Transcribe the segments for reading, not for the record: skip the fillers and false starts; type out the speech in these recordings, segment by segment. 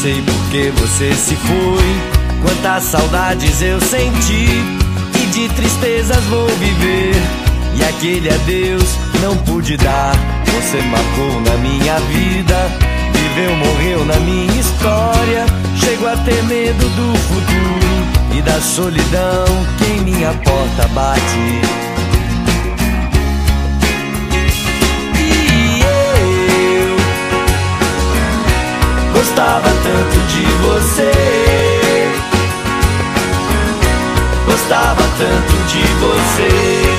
sei por que você se foi, quantas saudades eu senti, e de tristezas vou viver, e aquele adeus não pude dar. Você marcou na minha vida, viveu, morreu na minha história. Chego a ter medo do futuro e da solidão que em minha porta bate. E eu gostava tanto de você, gostava tanto de você.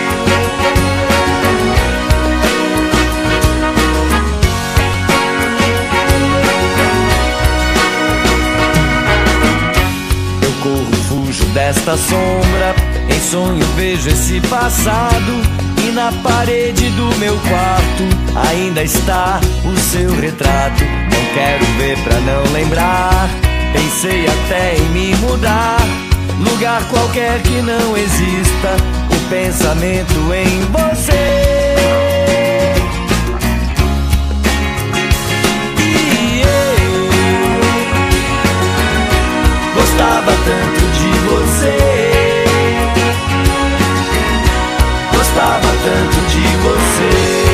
Fujo desta sombra, em sonho vejo esse passado, e na parede do meu quarto ainda está o seu retrato. Não quero ver pra não lembrar, pensei até em me mudar, lugar qualquer que não exista o pensamento em você. Gostava tanto de você, gostava tanto de você,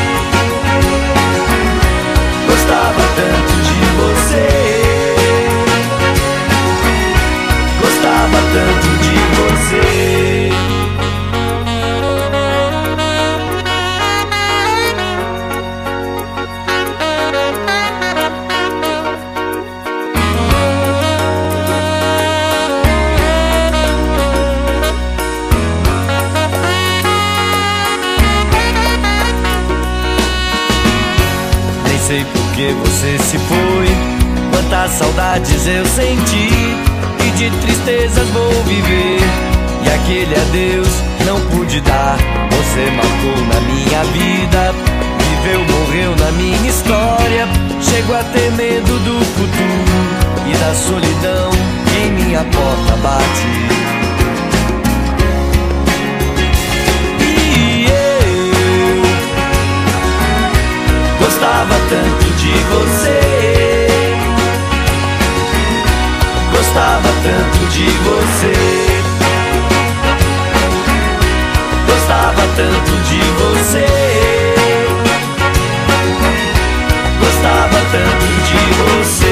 gostava tanto de você, gostava tanto de você. Sei por que você se foi, quantas saudades eu senti, e de tristezas vou viver, e aquele adeus não pude dar. Você marcou na minha vida, viveu, morreu na minha história. Chego a ter medo do futuro e da solidão que em minha porta bate. Gostava tanto de você, gostava tanto de você, gostava tanto de você, gostava tanto de você.